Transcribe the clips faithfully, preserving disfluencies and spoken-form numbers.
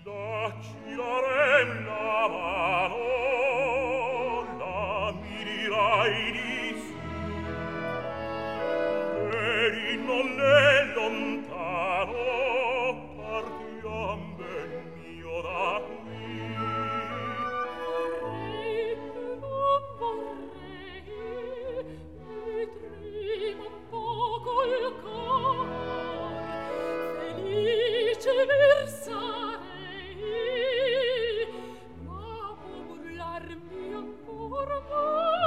La girarem la mano, la mi dirai di sì. Vedi non è lontano, partiam ben mio da qui. Vorrei che non vorrei, vedremo un poco il cor, felice versarei, ma può burlarmi ancora, ma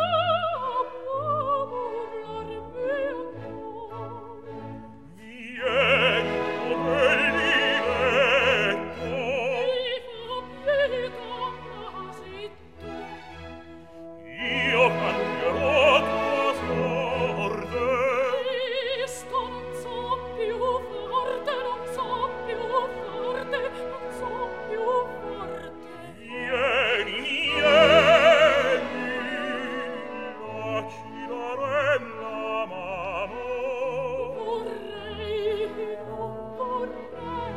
può burlarmi ancora. Vieni, o bel diletto, Mi fa pietà, ma sei tu. io cambierò tua sorte. Questo non so più forte, non so più forte, non so più forte. Vieni, vieni, la girarem la mano. Vorrei, non vorrei.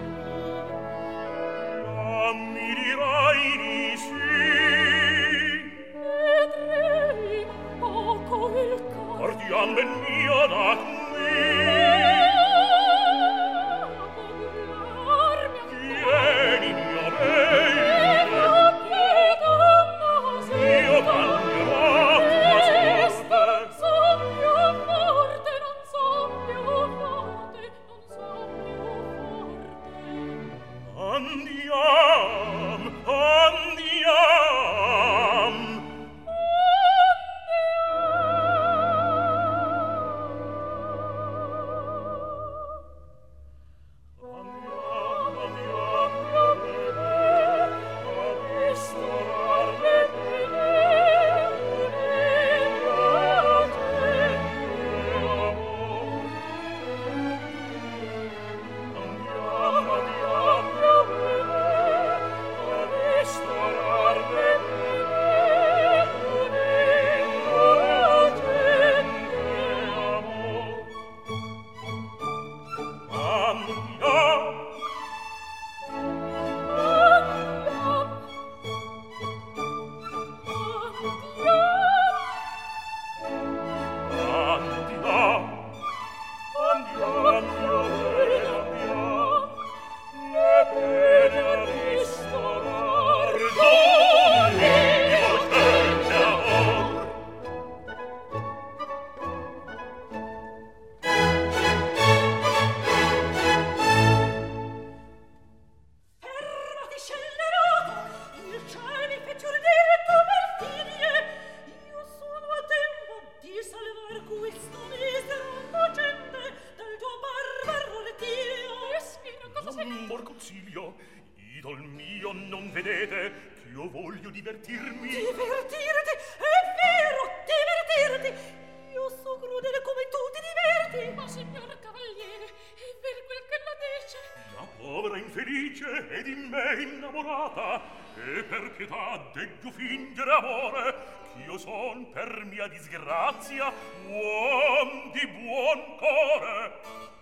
La mi dirai di sì. Vedremo un poco il cor. Partiam ben mio da qui. Può burlarmi ancora. Vieni, mio Mi bel fa pietà, ma sei io tu. cambierò tua Questo non sorte. so più forte, non so più forte, non so più forte. Andiam, andiam. Andiam, andiam, mio bel, a ristorar le pene, la gente amor. Andiam, andiam, mio bel, a ristorar le pene, la gente amor. Andiam, andiam, andiam, mio bel, andiam. Le pene a ristorar, donne, io gente amor. Fermati scellerato, il cielo mi fece ardire tu perfidie. Io sono a tempo di salvar questo misero innocente dal tuo barbaro retiro. Respira, cosa sei? Amor consiglio, idol mio, non vedete che io voglio divertirmi. Divertirti, è vero, divertirti. Io so crudele come tu ti diverti. Ma signor cavaliere, è vero quel che la dice. La povera infelice è di me innamorata, e per pietà deggio fingere amore, ch'io son per mia disgrazia uom di buon core.